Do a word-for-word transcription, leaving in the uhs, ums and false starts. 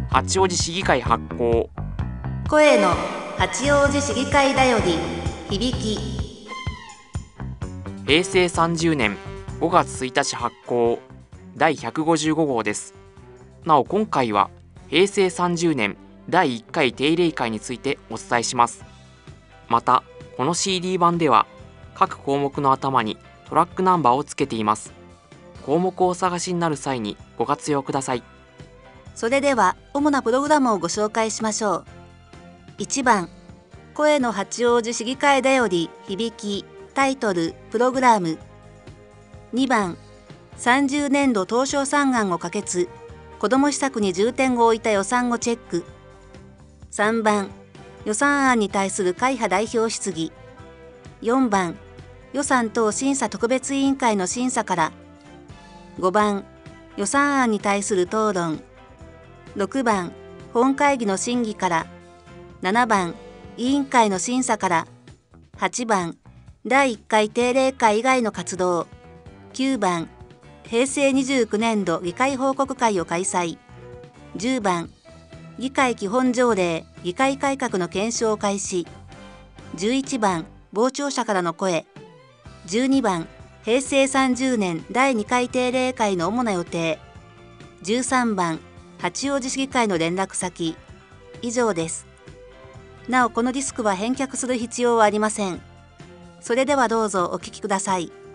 八王子市議会発行。 声の八王子市議会だより響き。 へいせいさんじゅうねんごがつついたち発行だいひゃくごじゅうごごうです。なお今回はへいせいさんじゅうねんだいいっかい定例会についてお伝えします。またこの シーディー 版では各項目の頭にトラックナンバーをつけています。項目をお探しになる際にご活用ください。 それでは主なプログラムをご紹介しましょう。いちばん、声の八王子市議会だより響き、タイトル、プログラム。にばん、さんじゅうねんど当初予算案を可決、子ども施策に重点を置いた予算をチェック。さんばん、予算案に対する会派代表質疑。よんばん、予算等審査特別委員会の審査から。ごばん、予算案に対する討論。ろくばん、本会議の審議から。ななばん、委員会の審査から。はちばん、だいいっかい定例会以外の活動。きゅうばん、へいせいにじゅうきゅうねんど議会報告会を開催。じゅうばん、議会基本条例、議会改革の検証開始。じゅういちばん、傍聴者からの声。じゅうにばん、へいせいさんじゅうねんだいにかい定例会の主な予定。じゅうさんばん、八王子市議会の連絡先。以上です。なおこのディスクは返却する必要はありません。それではどうぞお聞きください。